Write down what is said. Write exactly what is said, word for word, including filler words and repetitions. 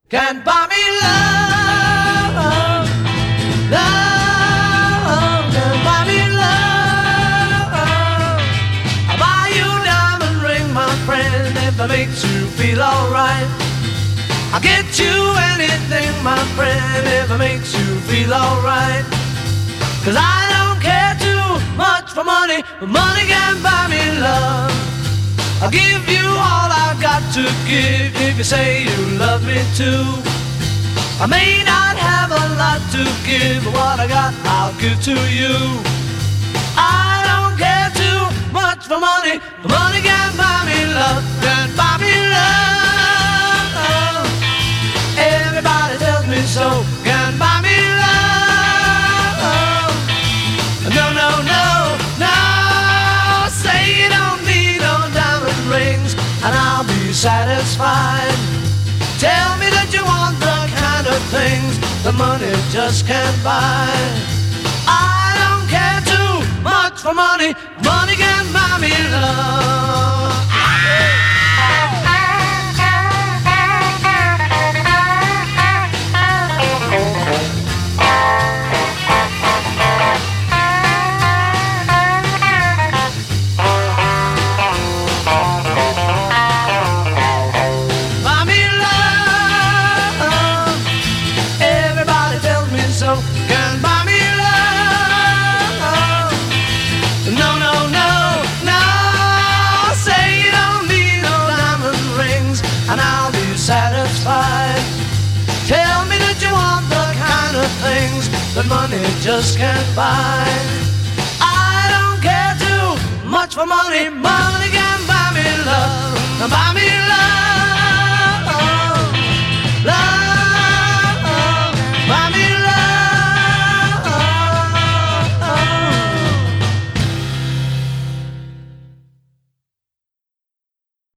Can't buy me love, love, can't buy me love. I'll buy you a diamond ring, my friend, if it makes you feel alright. I'll get you anything, my friend, if it makes you feel alright. Cause I don't care too much for money, but money can't buy me love. I'll give you all I've got to give if you say you love me too. I may not have a lot to give, but what I got I'll give to you. I don't care too much for money, but money can't buy me love, can't buy me love. Everybody tells me so, can't buy me love. No, no, no, no, say you don't need no diamond rings and I'll be satisfied. Tell me that you want the kind of things the money just can't buy. I don't care too much for money, money can't buy me love. Tell me that you want the kind of things that money just can't buy. I don't care too much for money, money can buy me love, buy me love.